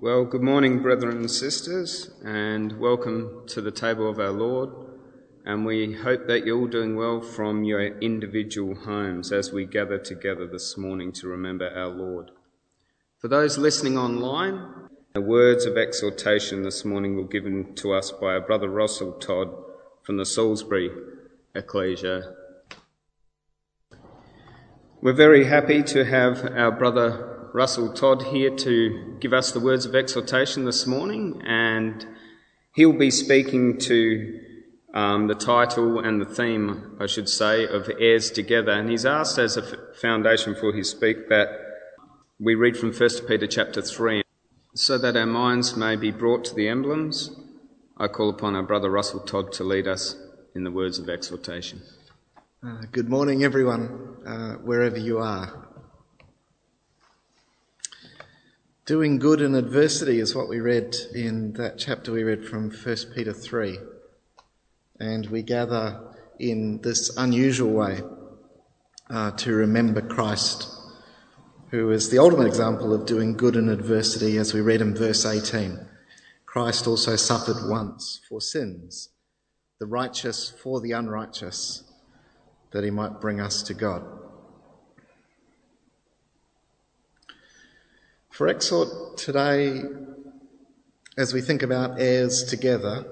Well, good morning, brethren and sisters, and welcome to the table of our Lord. And we hope that you're all doing well from your individual homes as we gather together this morning to remember our Lord. For those listening online, the words of exhortation this morning were given to us by our brother Russell Todd from the Salisbury Ecclesia. We're very happy to have our brother Russell Todd here to give us the words of exhortation this morning, and he'll be speaking to the title and the theme, I should say, of Heirs Together. And he's asked as a foundation for his speak that we read from 1 Peter chapter 3. So that our minds may be brought to the emblems, I call upon our brother Russell Todd to lead us in the words of exhortation. Good morning, everyone, wherever you are. Doing good in adversity is what we read in that chapter we read from 1 Peter 3. And we gather in this unusual way to remember Christ, who is the ultimate example of doing good in adversity, as we read in verse 18. Christ also suffered once for sins, the righteous for the unrighteous, that he might bring us to God. For exhort today, as we think about heirs together,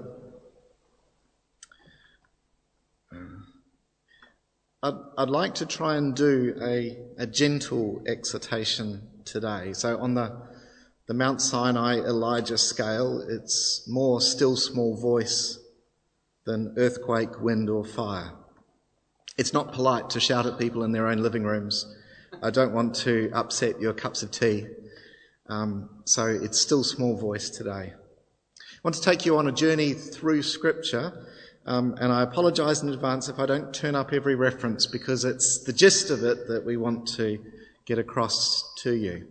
I'd like to try and do a gentle exhortation today. So on the Mount Sinai Elijah scale, it's more still small voice than earthquake, wind or fire. It's not polite to shout at people in their own living rooms. I don't want to upset your cups of tea. So it's still small voice today. I want to take you on a journey through Scripture, and I apologise in advance if I don't turn up every reference, because it's the gist of it that we want to get across to you.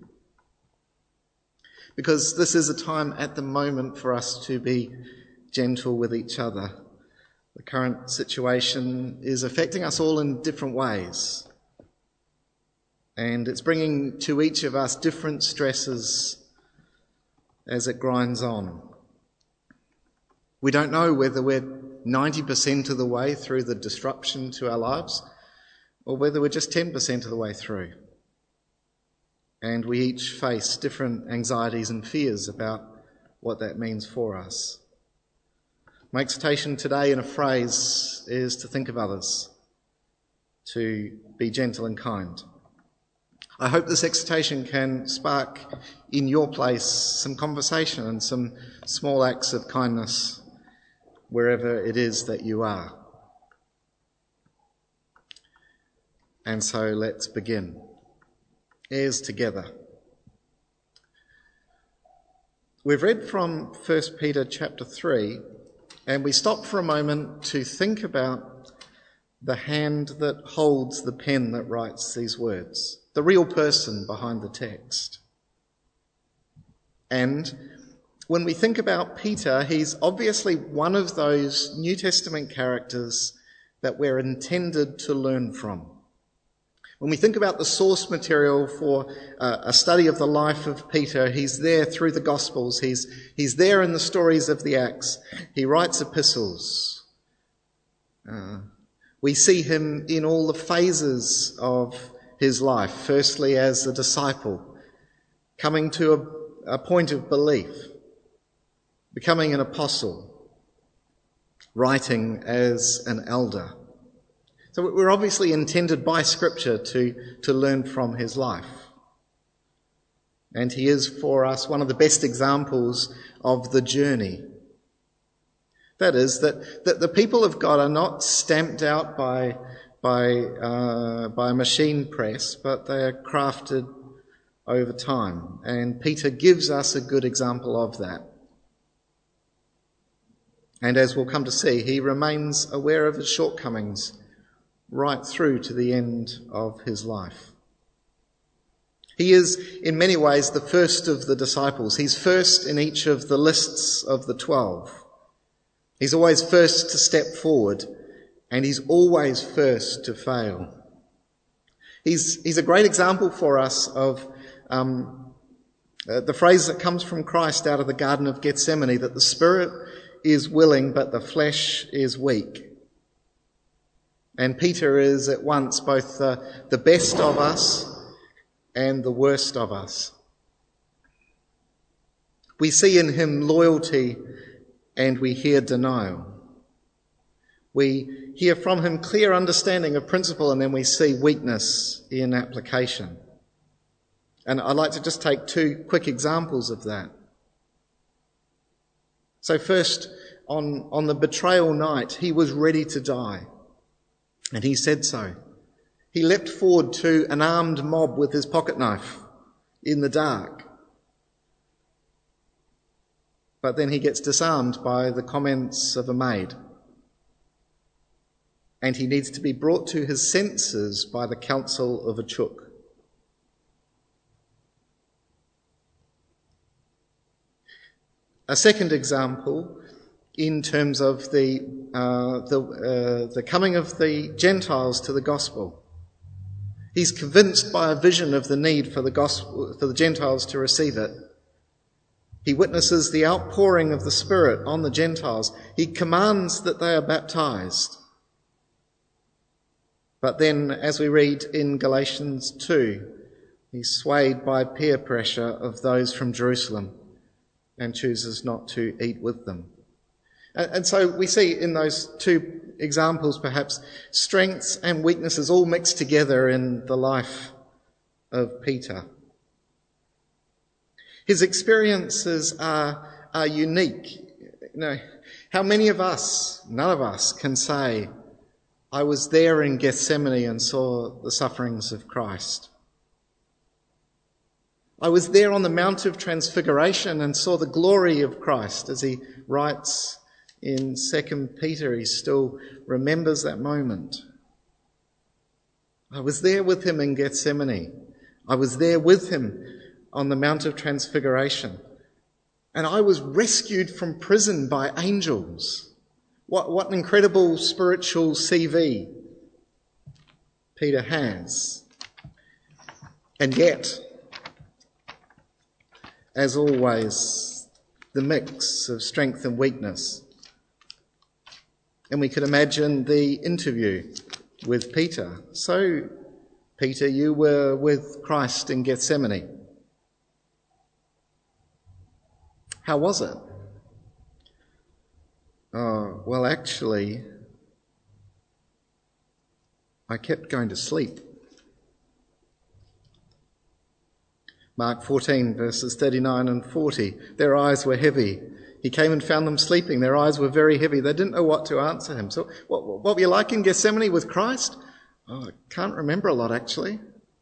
Because this is a time at the moment for us to be gentle with each other. The current situation is affecting us all in different ways. And it's bringing to each of us different stresses as it grinds on. We don't know whether we're 90% of the way through the disruption to our lives, or whether we're just 10% of the way through. And we each face different anxieties and fears about what that means for us. My exhortation today in a phrase is to think of others, to be gentle and kind. I hope this exhortation can spark in your place some conversation and some small acts of kindness wherever it is that you are. And so let's begin. Heirs together. We've read from 1 Peter chapter 3, and we stop for a moment to think about the hand that holds the pen that writes these words, the real person behind the text. And when we think about Peter, he's obviously one of those New Testament characters that we're intended to learn from. When we think about the source material for a study of the life of Peter, he's there through the Gospels. He's there in the stories of the Acts. He writes epistles. We see him in all the phases of his life. Firstly, as a disciple, coming to a point of belief, becoming an apostle, writing as an elder. So we're obviously intended by Scripture to learn from his life. And he is for us one of the best examples of the journey. That is, that the people of God are not stamped out by a machine press, but they are crafted over time. And Peter gives us a good example of that. And as we'll come to see, he remains aware of his shortcomings right through to the end of his life. He is, in many ways, the first of the disciples. He's first in each of the lists of the 12. He's always first to step forward, and he's always first to fail. He's a great example for us of The phrase that comes from Christ out of the Garden of Gethsemane, that the spirit is willing but the flesh is weak. And Peter is at once both the best of us and the worst of us. We see in him loyalty and we hear denial. We hear from him clear understanding of principle, and then we see weakness in application. And I'd like to just take two quick examples of that. So first, on the betrayal night, he was ready to die. And he said so. He leapt forward to an armed mob with his pocket knife in the dark. But then he gets disarmed by the comments of a maid. And he needs to be brought to his senses by the counsel of a chook. A second example, in terms of the coming of the Gentiles to the gospel. He's convinced by a vision of the need for the gospel, for the Gentiles to receive it. He witnesses the outpouring of the Spirit on the Gentiles. He commands that they are baptized. But then, as we read in Galatians 2, he's swayed by peer pressure of those from Jerusalem and chooses not to eat with them. And so we see in those two examples, perhaps, strengths and weaknesses all mixed together in the life of Peter. His experiences are unique. How many of us, none of us, can say, I was there in Gethsemane and saw the sufferings of Christ. I was there on the Mount of Transfiguration and saw the glory of Christ. As he writes in 2 Peter, he still remembers that moment. I was there with him in Gethsemane. I was there with him on the Mount of Transfiguration. And I was rescued from prison by angels. What an incredible spiritual CV Peter has. And yet, as always, the mix of strength and weakness. And we could imagine the interview with Peter. So, Peter, you were with Christ in Gethsemane. How was it? Oh, well, actually, I kept going to sleep. Mark 14, verses 39 and 40. Their eyes were heavy. He came and found them sleeping. Their eyes were very heavy. They didn't know what to answer him. So what were you like in Gethsemane with Christ? Oh, I can't remember a lot, actually.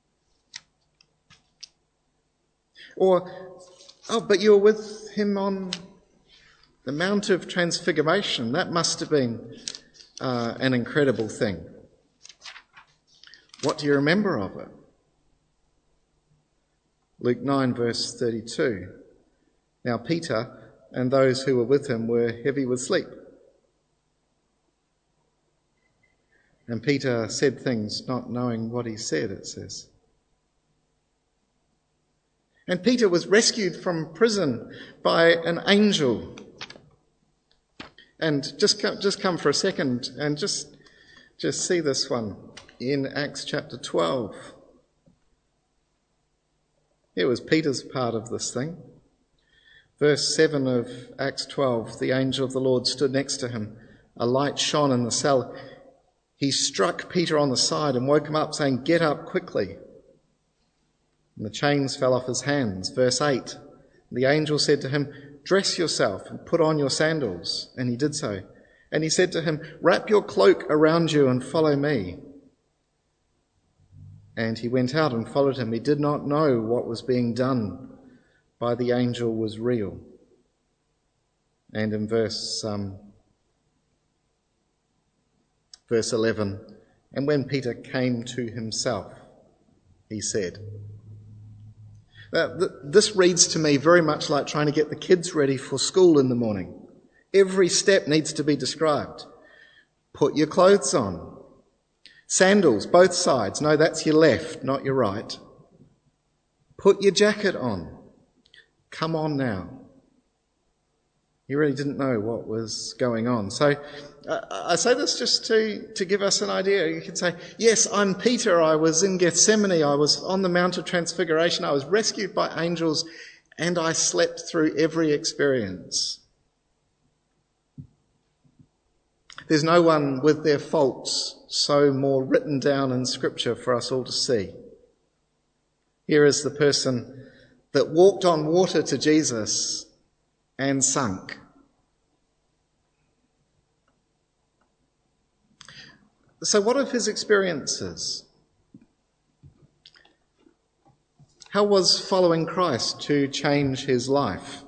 Or, but you were with him on the Mount of Transfiguration. That must have been an incredible thing. What do you remember of it? Luke 9, verse 32. Now Peter and those who were with him were heavy with sleep. And Peter said things not knowing what he said, it says. And Peter was rescued from prison by an angel. And just come for a second and just see this one in Acts chapter 12. It was Peter's part of this thing. Verse 7 of Acts 12, the angel of the Lord stood next to him. A light shone in the cell. He struck Peter on the side and woke him up, saying, "Get up quickly." And the chains fell off his hands. Verse 8, the angel said to him, "Dress yourself and put on your sandals." And he did so. And he said to him, "Wrap your cloak around you and follow me." And he went out and followed him. He did not know what was being done by the angel was real. And in verse 11, and when Peter came to himself, he said. This reads to me very much like trying to get the kids ready for school in the morning. Every step needs to be described. Put your clothes on. Sandals, both sides. No, that's your left, not your right. Put your jacket on. come on now. He really didn't know what was going on. So I say this just to give us an idea. You could say, yes, I'm Peter. I was in Gethsemane. I was on the Mount of Transfiguration. I was rescued by angels, and I slept through every experience. There's no one with their faults so more written down in Scripture for us all to see. Here is the person that walked on water to Jesus and sunk. So what of his experiences? How was following Christ to change his life?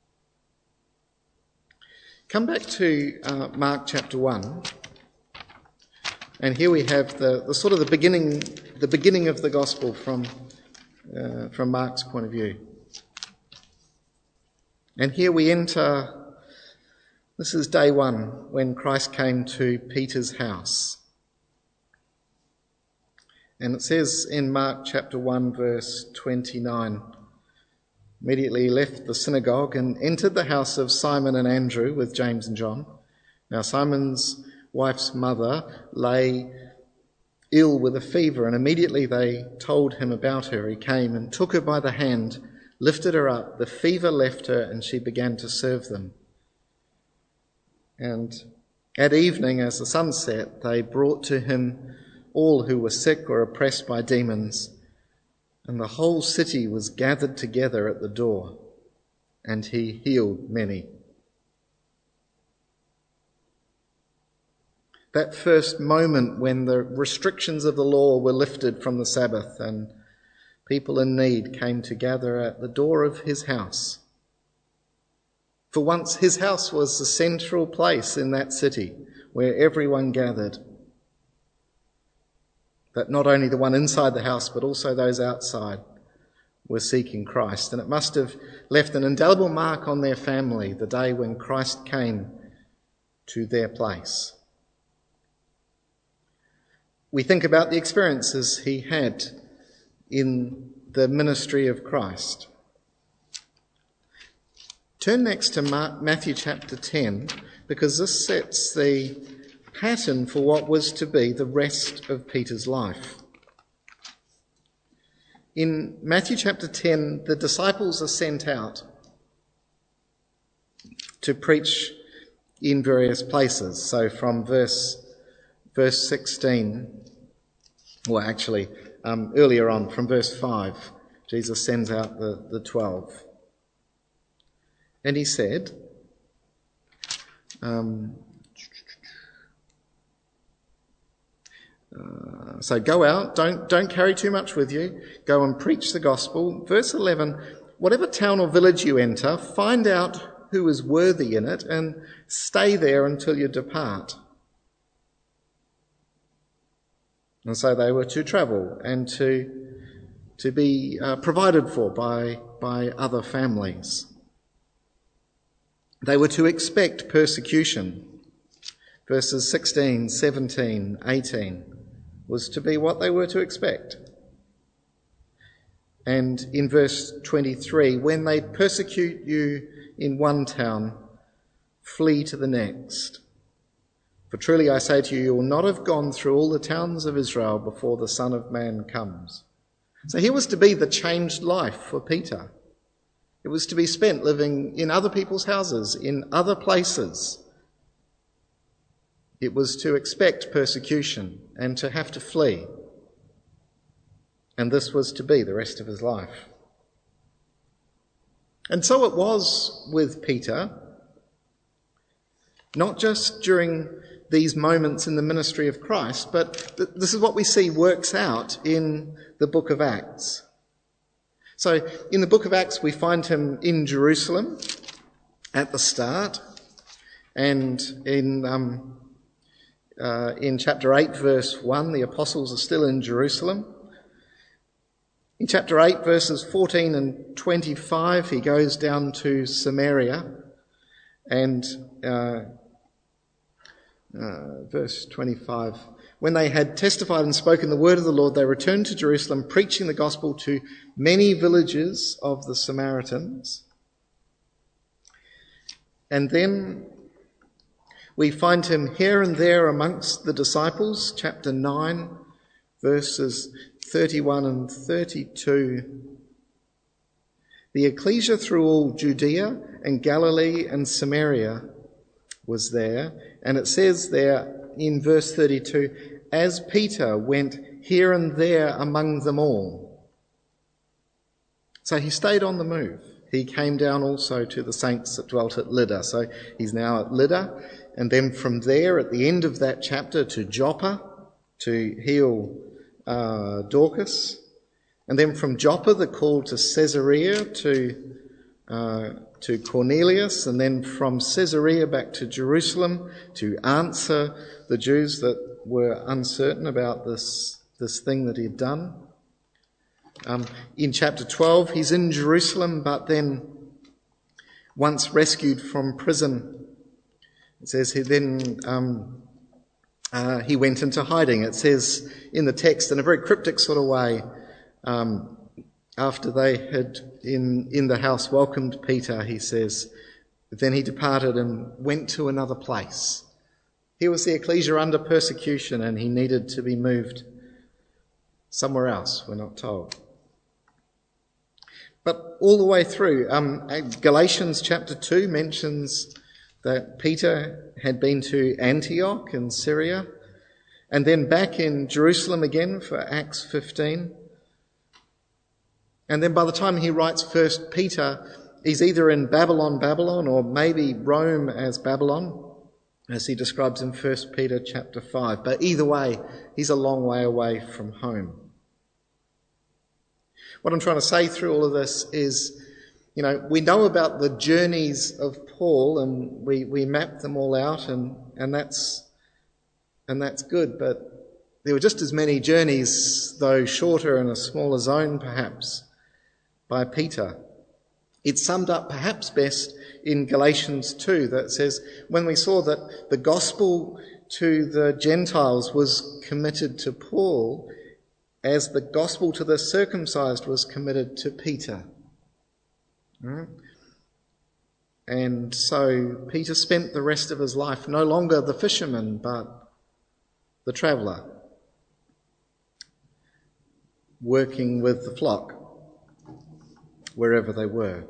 Come back to Mark chapter 1, and here we have the sort of the beginning of the gospel from Mark's point of view. And here we enter, this is day one, when Christ came to Peter's house. And it says in Mark chapter 1, verse 29, immediately he left the synagogue and entered the house of Simon and Andrew with James and John. Now Simon's wife's mother lay ill with a fever, and immediately they told him about her. He came and took her by the hand, lifted her up, the fever left her, and she began to serve them. And at evening, as the sun set, they brought to him all who were sick or oppressed by demons, and the whole city was gathered together at the door, and he healed many. That first moment when the restrictions of the law were lifted from the Sabbath and people in need came to gather at the door of his house. For once his house was the central place in that city where everyone gathered. That not only the one inside the house but also those outside were seeking Christ. And it must have left an indelible mark on their family the day when Christ came to their place. We think about the experiences he had in the ministry of Christ. Turn next to Matthew chapter 10, because this sets the pattern for what was to be the rest of Peter's life. In Matthew chapter 10, the disciples are sent out to preach in various places. So from verse 16, well actually earlier on from verse 5, Jesus sends out the 12. And he said, so go out, don't carry too much with you, go and preach the gospel. Verse 11, whatever town or village you enter, find out who is worthy in it and stay there until you depart. And so they were to travel and to be provided for by other families. They were to expect persecution. Verses 16, 17, 18 was to be what they were to expect. And in verse 23, when they persecute you in one town, flee to the next. For truly I say to you, you will not have gone through all the towns of Israel before the Son of Man comes. So here was to be the changed life for Peter. It was to be spent living in other people's houses, in other places. It was to expect persecution and to have to flee. And this was to be the rest of his life. And so it was with Peter, not just during these moments in the ministry of Christ, but this is what we see works out in the book of Acts. So in the book of Acts, we find him in Jerusalem at the start, and in chapter 8, verse 1, the apostles are still in Jerusalem. In chapter 8, verses 14 and 25, he goes down to Samaria, and verse 25, when they had testified and spoken the word of the Lord, they returned to Jerusalem, preaching the gospel to many villages of the Samaritans. And then we find him here and there amongst the disciples, chapter 9, verses 31 and 32. The ecclesia through all Judea and Galilee and Samaria was there. And it says there in verse 32, as Peter went here and there among them all. So he stayed on the move. He came down also to the saints that dwelt at Lydda. So he's now at Lydda. And then from there, at the end of that chapter, to Joppa to heal Dorcas. And then from Joppa, the call to Caesarea to Cornelius. And then from Caesarea back to Jerusalem to answer the Jews that were uncertain about this thing that he had done. In chapter 12, he's in Jerusalem, but then once rescued from prison, it says he went into hiding. It says in the text, in a very cryptic sort of way, after they had in the house welcomed Peter, he says, then he departed and went to another place. Here was the ecclesia under persecution and he needed to be moved somewhere else, we're not told. But all the way through, Galatians chapter 2 mentions that Peter had been to Antioch in Syria, and then back in Jerusalem again for Acts 15. And then by the time he writes 1 Peter, he's either in Babylon, or maybe Rome as Babylon, as he describes in 1 Peter chapter 5. But either way, he's a long way away from home. What I'm trying to say through all of this is, we know about the journeys of Paul and we map them all out and that's good, but there were just as many journeys, though shorter in a smaller zone perhaps, by Peter. It's summed up perhaps best in Galatians 2 that says, when we saw that the gospel to the Gentiles was committed to Paul, as the gospel to the circumcised was committed to Peter. Right? And so Peter spent the rest of his life no longer the fisherman, but the traveller, working with the flock wherever they were.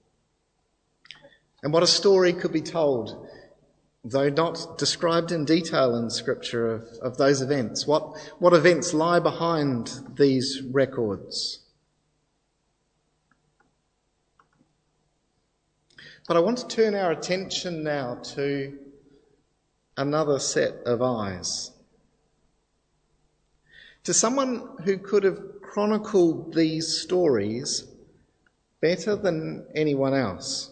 And what a story could be told, though not described in detail in Scripture, of those events. What events lie behind these records? But I want to turn our attention now to another set of eyes. To someone who could have chronicled these stories better than anyone else.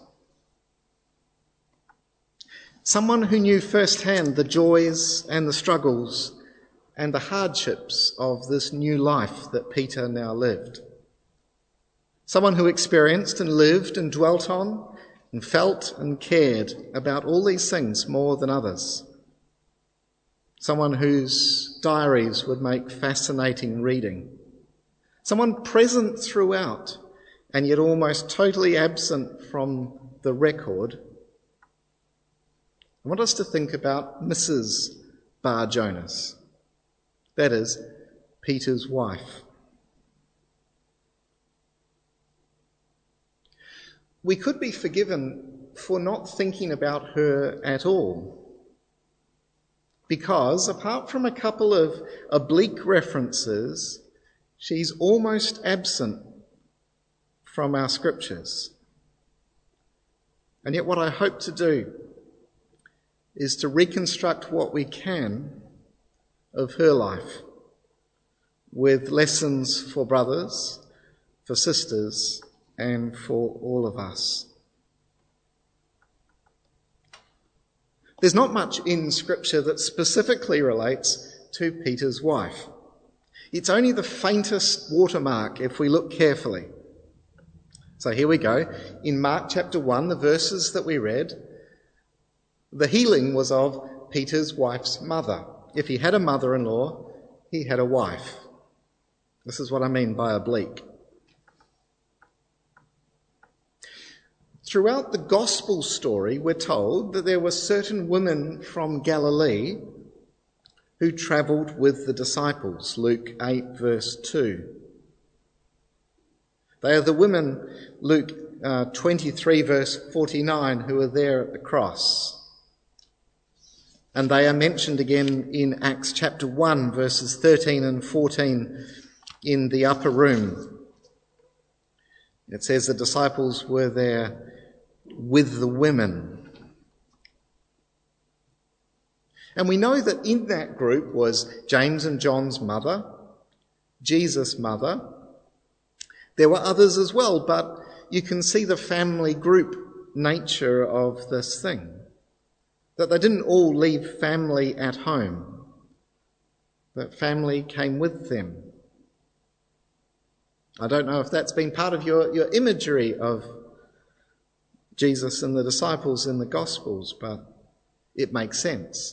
Someone who knew firsthand the joys and the struggles and the hardships of this new life that Peter now lived. Someone who experienced and lived and dwelt on and felt and cared about all these things more than others. Someone whose diaries would make fascinating reading. Someone present throughout and yet almost totally absent from the record. I want us to think about Mrs. Bar-Jonas, that is, Peter's wife. We could be forgiven for not thinking about her at all, because apart from a couple of oblique references, she's almost absent from our scriptures. And yet what I hope to do is to reconstruct what we can of her life with lessons for brothers, for sisters, and for all of us. There's not much in Scripture that specifically relates to Peter's wife. It's only the faintest watermark if we look carefully. So here we go. In Mark chapter 1, the verses that we read, the healing was of Peter's wife's mother. If he had a mother-in-law, he had a wife. This is what I mean by oblique. Throughout the gospel story, we're told that there were certain women from Galilee who travelled with the disciples, Luke 8 verse 2. They are the women, Luke 23 verse 49, who are there at the cross. And they are mentioned again in Acts chapter 1 verses 13 and 14 in the upper room. It says the disciples were there with the women. And we know that in that group was James and John's mother, Jesus' mother. There were others as well, but you can see the family group nature of this thing. That they didn't all leave family at home. That family came with them. I don't know if that's been part of your imagery of Jesus and the disciples in the Gospels, but it makes sense.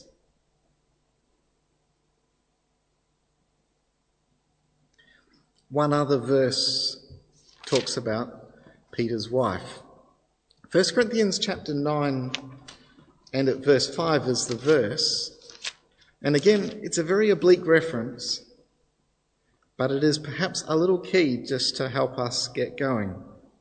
One other verse talks about Peter's wife. 1 Corinthians chapter 9 and at verse 5 is the verse. And again, it's a very oblique reference, but it is perhaps a little key just to help us get going.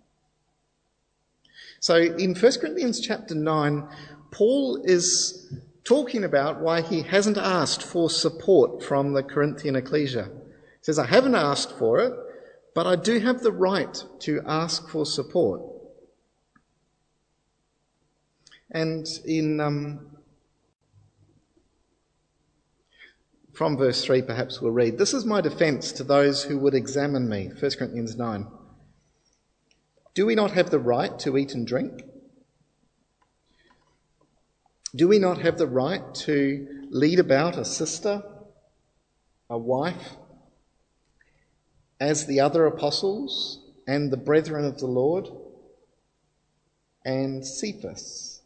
So in 1 Corinthians chapter 9, Paul is talking about why he hasn't asked for support from the Corinthian ecclesia. He says, I haven't asked for it, but I do have the right to ask for support. And from verse 3 perhaps we'll read, this is my defence to those who would examine me. 1 Corinthians 9. Do we not have the right to eat and drink? Do we not have the right to lead about a sister, a wife, as the other apostles and the brethren of the Lord, and Cephas?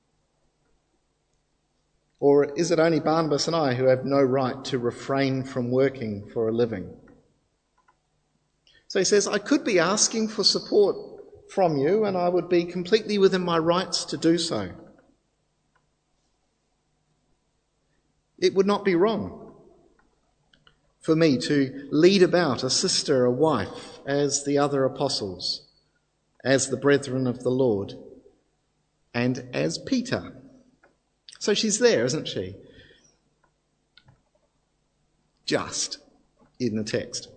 Or is it only Barnabas and I who have no right to refrain from working for a living? So he says, I could be asking for support from you, and I would be completely within my rights to do so. It would not be wrong for me to lead about a sister, a wife, as the other apostles, as the brethren of the Lord, and as Peter. So she's there, isn't she? Just in the text.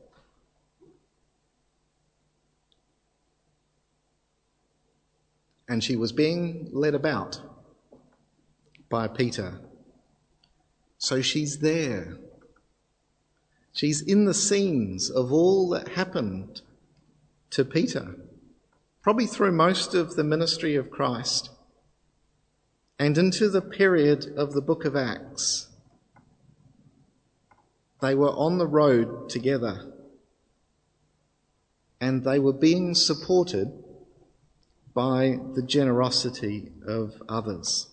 And she was being led about by Peter. So she's there. She's in the scenes of all that happened to Peter, probably through most of the ministry of Christ and into the period of the book of Acts. They were on the road together, and they were being supported by the generosity of others.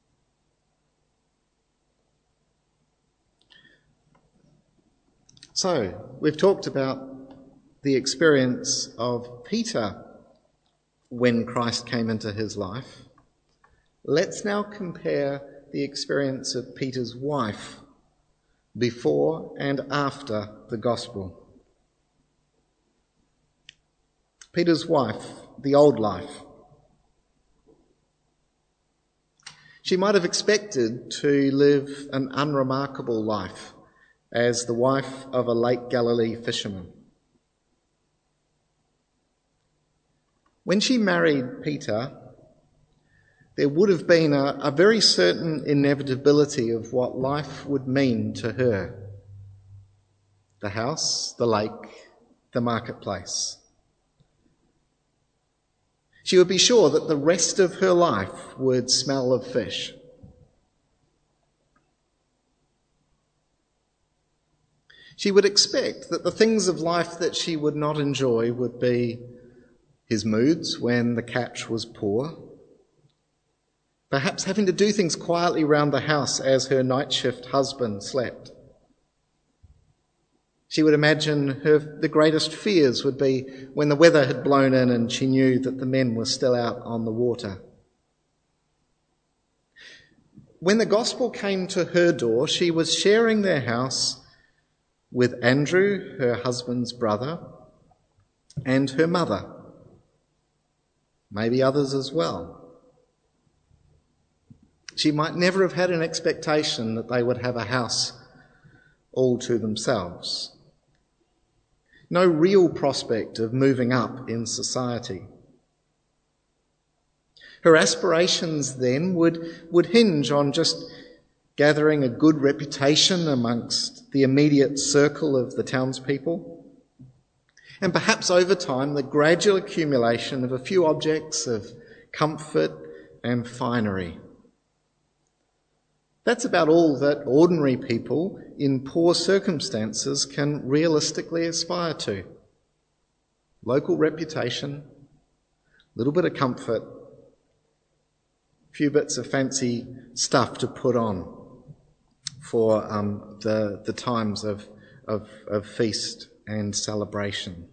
So, we've talked about the experience of Peter when Christ came into his life. Let's now compare the experience of Peter's wife before and after the gospel. Peter's wife, the old life. She might have expected to live an unremarkable life as the wife of a Lake Galilee fisherman. When she married Peter, there would have been a very certain inevitability of what life would mean to her. The house, the lake, the marketplace. She would be sure that the rest of her life would smell of fish. She would expect that the things of life that she would not enjoy would be his moods when the catch was poor, perhaps having to do things quietly round the house as her night shift husband slept. She would imagine the greatest fears would be when the weather had blown in and she knew that the men were still out on the water. When the gospel came to her door, she was sharing their house with Andrew, her husband's brother, and her mother, maybe others as well. She might never have had an expectation that they would have a house all to themselves. No real prospect of moving up in society. Her aspirations then would hinge on just gathering a good reputation amongst the immediate circle of the townspeople, and perhaps over time the gradual accumulation of a few objects of comfort and finery. That's about all that ordinary people in poor circumstances can realistically aspire to. Local reputation, a little bit of comfort, a few bits of fancy stuff to put on for the times of feast and celebration.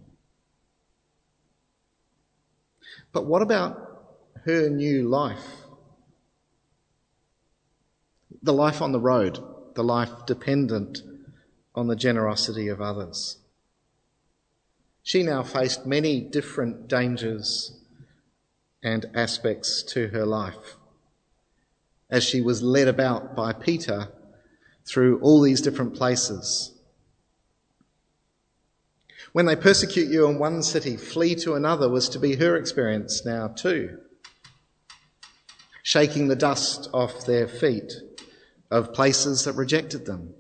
But what about her new life? The life on the road, the life dependent on the generosity of others. She now faced many different dangers and aspects to her life as she was led about by Peter through all these different places. When they persecute you in one city, flee to another was to be her experience now too. Shaking the dust off their feet of places that rejected them.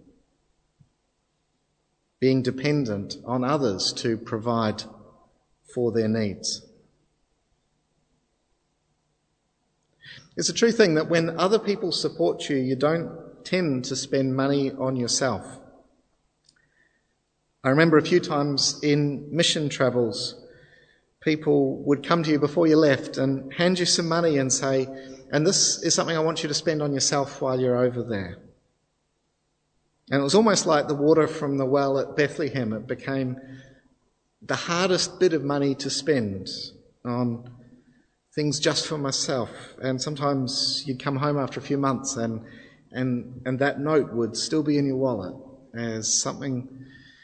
Being dependent on others to provide for their needs. It's a true thing that when other people support you, you don't tend to spend money on yourself. I remember a few times in mission travels, people would come to you before you left and hand you some money and say, and this is something I want you to spend on yourself while you're over there. And it was almost like the water from the well at Bethlehem. It became the hardest bit of money to spend on things just for myself. And sometimes you'd come home after a few months and that note would still be in your wallet as something.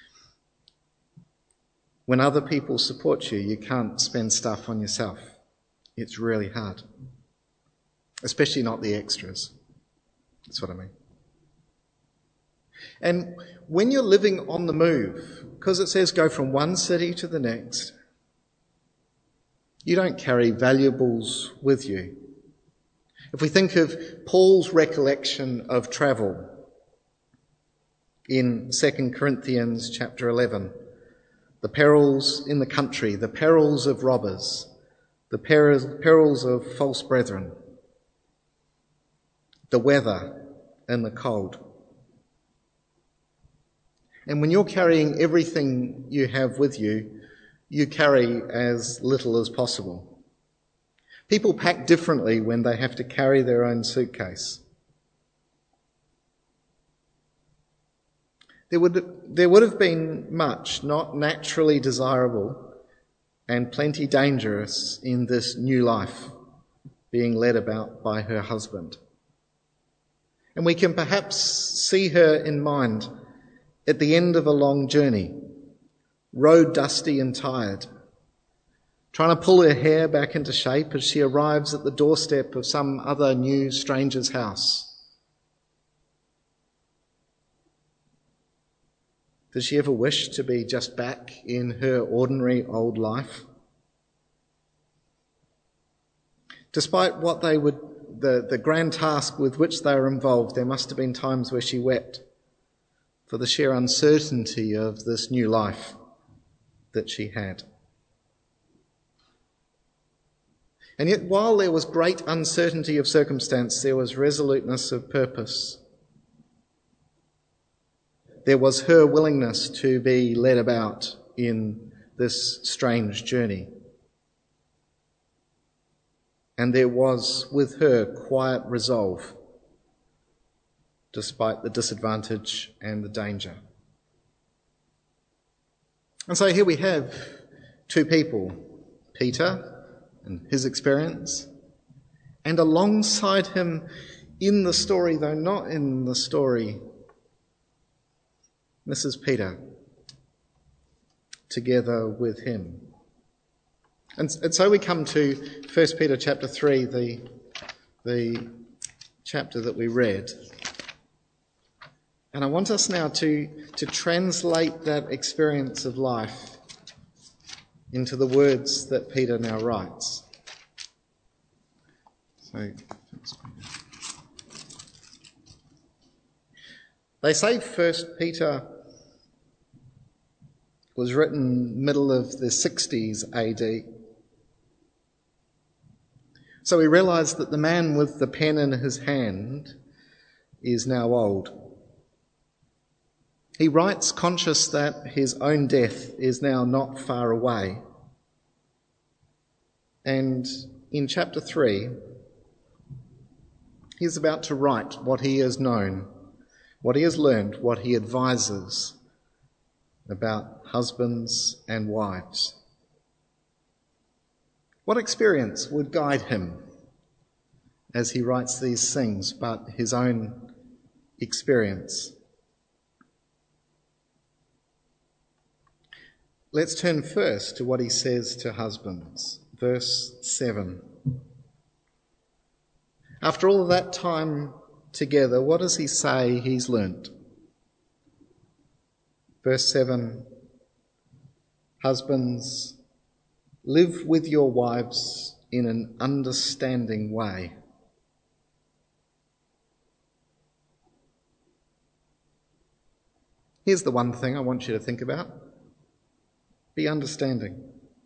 When other people support you, you can't spend stuff on yourself. It's really hard. Especially not the extras. That's what I mean. And when you're living on the move, because it says go from one city to the next, you don't carry valuables with you. If we think of Paul's recollection of travel in 2 Corinthians chapter 11, the perils in the country, the perils of robbers, the perils of false brethren, the weather and the cold. And when you're carrying everything you have with you, you carry as little as possible. People pack differently when they have to carry their own suitcase. There would have been much not naturally desirable and plenty dangerous in this new life being led about by her husband. And we can perhaps see her in mind at the end of a long journey, road dusty and tired, trying to pull her hair back into shape as she arrives at the doorstep of some other new stranger's house. Does she ever wish to be just back in her ordinary old life? Despite what they would, the grand task with which they were involved, there must have been times where she wept for the sheer uncertainty of this new life that she had. And yet, while there was great uncertainty of circumstance, there was resoluteness of purpose. There was her willingness to be led about in this strange journey. And there was with her quiet resolve, despite the disadvantage and the danger. And so here we have two people, Peter and his experience, and alongside him in the story, though not in the story, Mrs. Peter, together with him. And so we come to 1 Peter chapter 3, the chapter that we read. And I want us now to translate that experience of life into the words that Peter now writes. So, they say 1 Peter was written middle of the 60s AD. So we realise that the man with the pen in his hand is now old. He writes conscious that his own death is now not far away. And in chapter 3, he's about to write what he has known, what he has learned, what he advises about husbands and wives. What experience would guide him as he writes these things but his own experience? Let's turn first to what he says to husbands. Verse 7. After all of that time together, what does he say he's learnt? Verse 7. Husbands, live with your wives in an understanding way. Here's the one thing I want you to think about. Be understanding.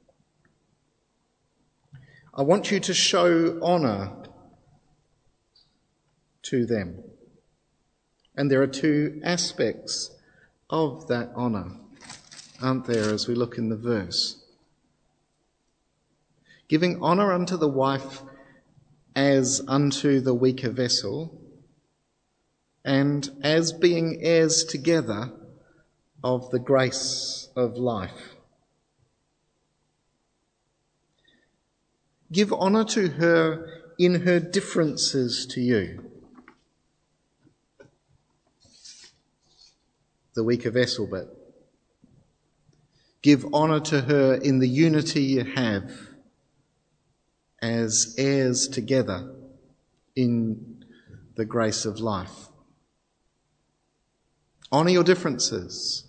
I want you to show honour to them. And there are two aspects of that honour, aren't there, as we look in the verse? Giving honour unto the wife as unto the weaker vessel, and as being heirs together of the grace of life. Give honour to her in her differences to you. The weaker vessel bit. Give honour to her in the unity you have as heirs together in the grace of life. Honour your differences.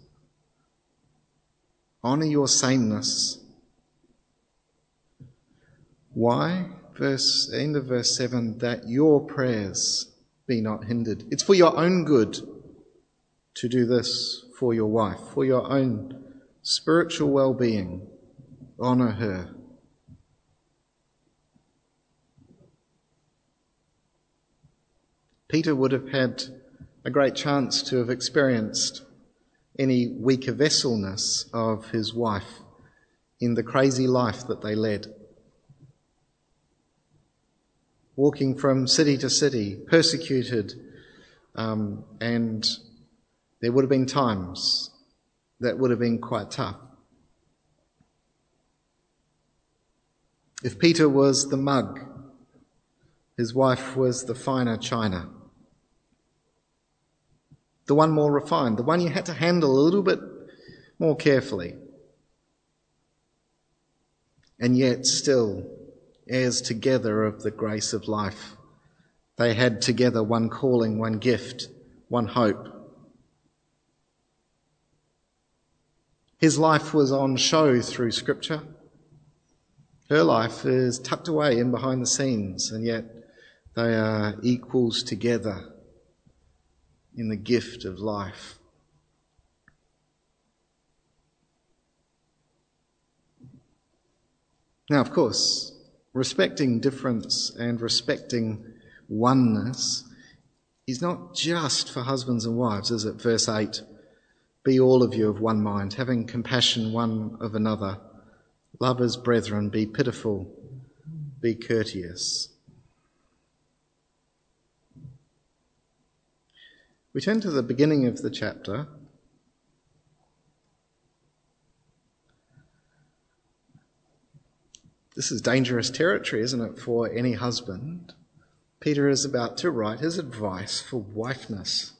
Honour your sameness. Why? End of verse 7, that your prayers be not hindered. It's for your own good to do this for your wife, for your own spiritual well-being. Honour her. Peter would have had a great chance to have experienced any weaker vesselness of his wife in the crazy life that they led. Walking from city to city, persecuted, and there would have been times that would have been quite tough. If Peter was the mug, his wife was the finer china. The one more refined, the one you had to handle a little bit more carefully. And yet still heirs together of the grace of life. They had together one calling, one gift, one hope. His life was on show through Scripture. Her life is tucked away in behind the scenes, and yet they are equals together in the gift of life. Now, of course, respecting difference and respecting oneness is not just for husbands and wives, is it? Verse 8, be all of you of one mind, having compassion one of another. Love as brethren, be pitiful, be courteous. We turn to the beginning of the chapter. This is dangerous territory, isn't it, for any husband? Peter is about to write his advice for wifeness.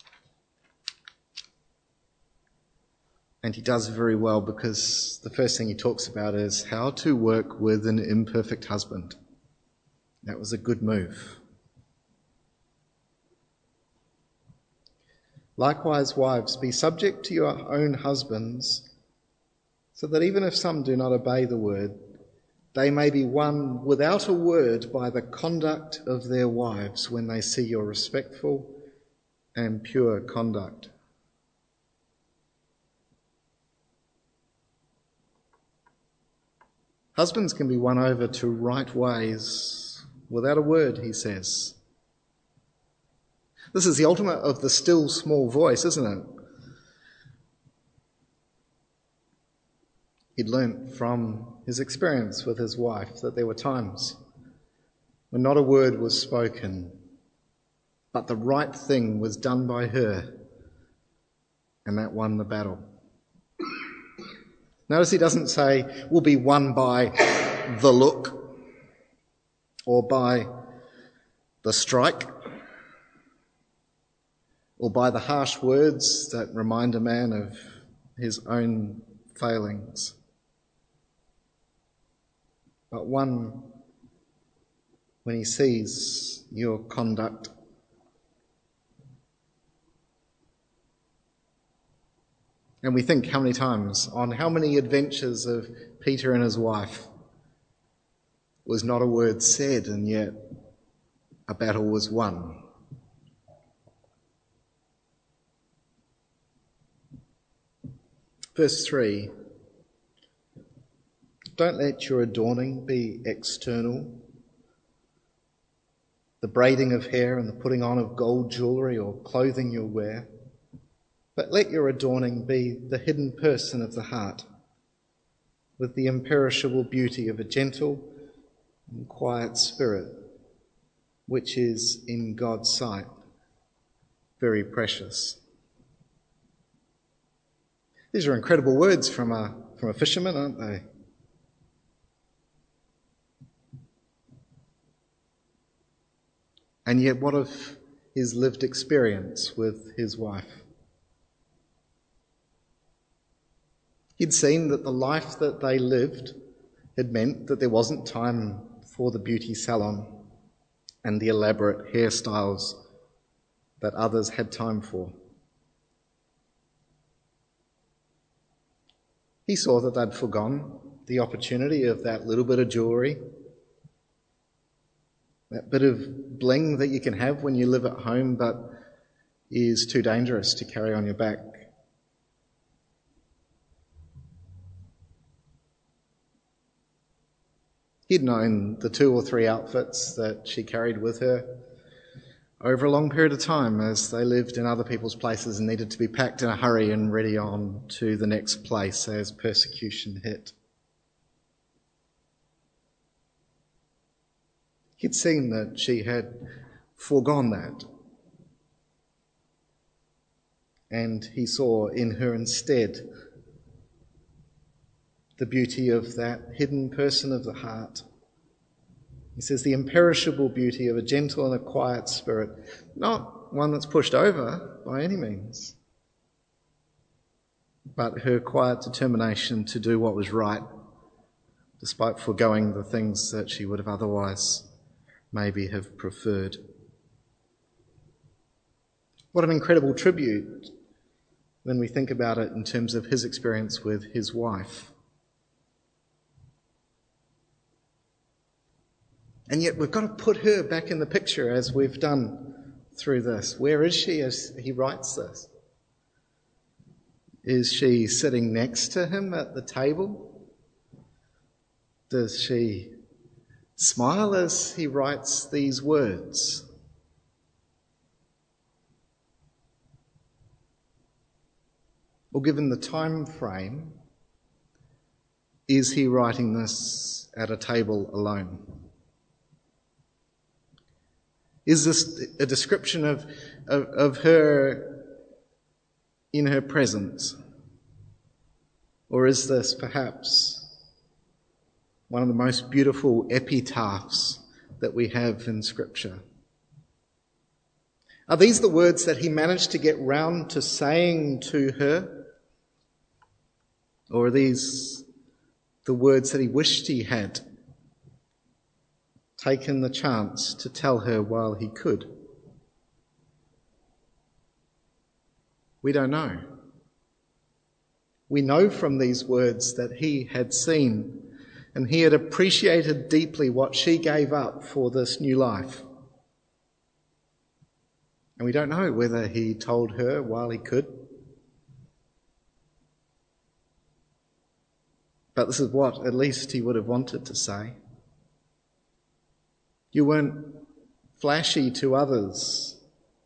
And he does very well, because the first thing he talks about is how to work with an imperfect husband. That was a good move. Likewise, wives, be subject to your own husbands, so that even if some do not obey the word, they may be won without a word by the conduct of their wives when they see your respectful and pure conduct. Husbands can be won over to right ways without a word, he says. This is the ultimate of the still small voice, isn't it? He'd learnt from his experience with his wife that there were times when not a word was spoken, but the right thing was done by her, and that won the battle. Notice he doesn't say, we'll be won by the look or by the strike or by the harsh words that remind a man of his own failings, but one when he sees your conduct. And we think how many times on how many adventures of Peter and his wife was not a word said, and yet a battle was won. Verse 3, don't let your adorning be external, the braiding of hair and the putting on of gold jewellery or clothing you wear, but let your adorning be the hidden person of the heart, with the imperishable beauty of a gentle and quiet spirit, which is in God's sight very precious. These are incredible words from a fisherman, aren't they? And yet, what of his lived experience with his wife? He'd seen that the life that they lived had meant that there wasn't time for the beauty salon and the elaborate hairstyles that others had time for. He saw that they'd forgone the opportunity of that little bit of jewellery, that bit of bling that you can have when you live at home but is too dangerous to carry on your back. He'd known the 2 or 3 outfits that she carried with her over a long period of time as they lived in other people's places and needed to be packed in a hurry and ready on to the next place as persecution hit. He'd seen that she had foregone that, and he saw in her instead the beauty of that hidden person of the heart. He says the imperishable beauty of a gentle and a quiet spirit, not one that's pushed over by any means, but her quiet determination to do what was right, despite foregoing the things that she would have otherwise maybe have preferred. What an incredible tribute when we think about it in terms of his experience with his wife. And yet we've got to put her back in the picture as we've done through this. Where is she as he writes this? Is she sitting next to him at the table? Does she smile as he writes these words? Or given the time frame, is he writing this at a table alone? Is this a description of her in her presence? Or is this perhaps one of the most beautiful epitaphs that we have in Scripture. Are these the words that he managed to get round to saying to her? Or are these the words that he wished he had taken the chance to tell her while he could? We don't know. We know from these words that he had seen and he had appreciated deeply what she gave up for this new life. And we don't know whether he told her while he could. But this is what at least he would have wanted to say. You weren't flashy to others.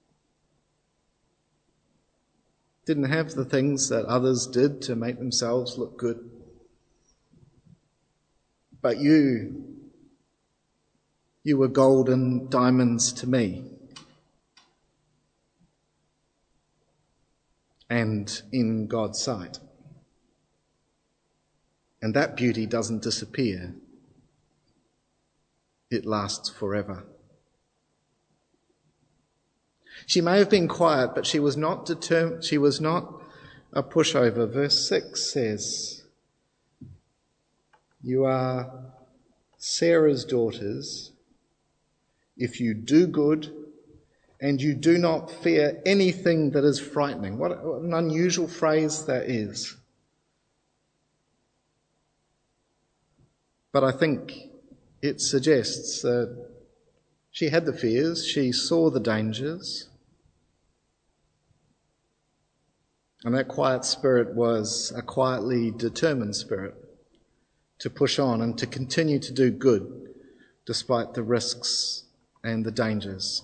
Didn't have the things that others did to make themselves look good. But you were gold and diamonds to me. And in God's sight. And that beauty doesn't disappear. It lasts forever. She may have been quiet, but she was not determined. She was not a pushover. Verse 6 says, "You are Sarah's daughters if you do good and you do not fear anything that is frightening." What an unusual phrase that is. But I think it suggests that she had the fears, she saw the dangers, and that quiet spirit was a quietly determined spirit to push on and to continue to do good despite the risks and the dangers.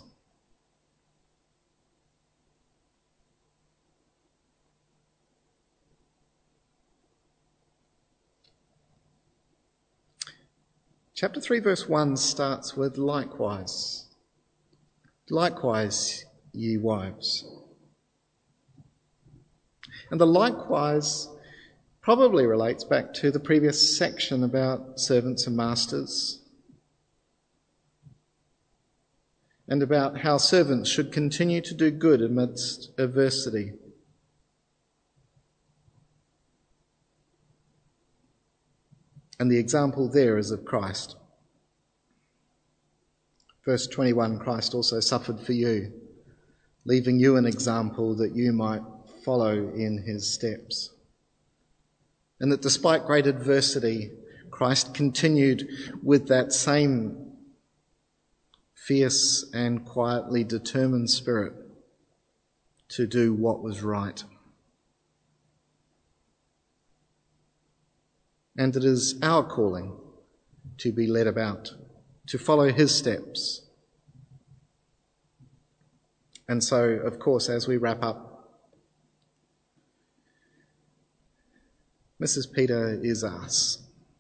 Chapter 3 verse 1 starts with likewise. Likewise, ye wives. And the likewise probably relates back to the previous section about servants and masters and about how servants should continue to do good amidst adversity. And the example there is of Christ. Verse 21, Christ also suffered for you, leaving you an example that you might follow in his steps. And that despite great adversity, Christ continued with that same fierce and quietly determined spirit to do what was right. And it is our calling to be led about, to follow his steps. And so, of course, as we wrap up, Mrs. Peter is us.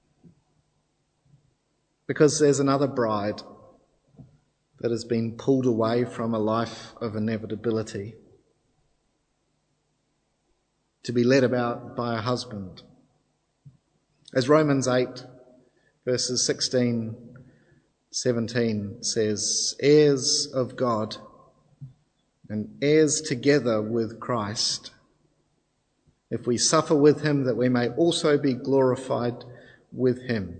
Because there's another bride that has been pulled away from a life of inevitability to be led about by a husband. As Romans 8, verses 16, 17 says, heirs of God and heirs together with Christ, if we suffer with him, that we may also be glorified with him.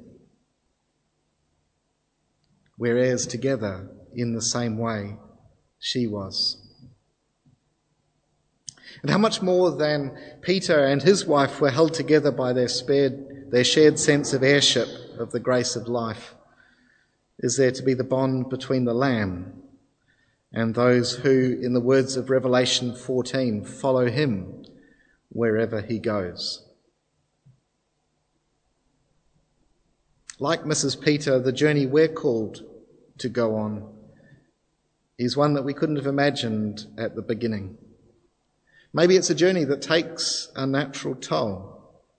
We're heirs together in the same way she was. And how much more than Peter and his wife were held together by their shared sense of heirship of the grace of life is there to be the bond between the Lamb and those who, in the words of Revelation 14, follow him wherever he goes. Like Mrs. Peter, the journey we're called to go on is one that we couldn't have imagined at the beginning. Maybe it's a journey that takes a natural toll,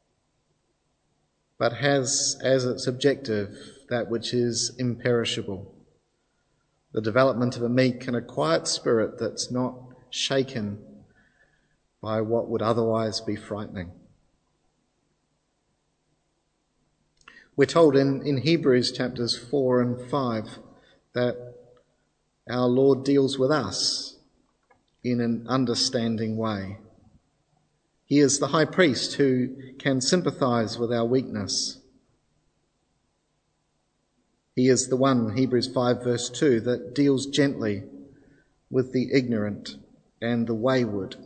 but has as its objective that which is imperishable, the development of a meek and a quiet spirit that's not shaken by what would otherwise be frightening. We're told in Hebrews chapters 4 and 5 that our Lord deals with us in an understanding way. He is the high priest who can sympathize with our weakness. He is the one, Hebrews 5 verse 2, that deals gently with the ignorant and the wayward.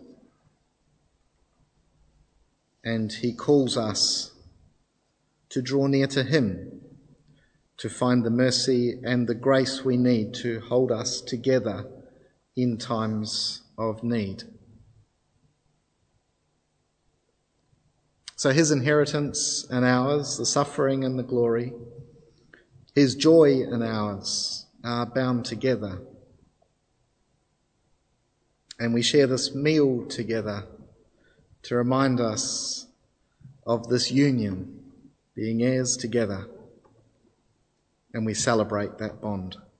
And he calls us to draw near to him, to find the mercy and the grace we need to hold us together in times of need. So his inheritance and ours, the suffering and the glory, his joy and ours are bound together. And we share this meal together to remind us of this union, being heirs together, and we celebrate that bond.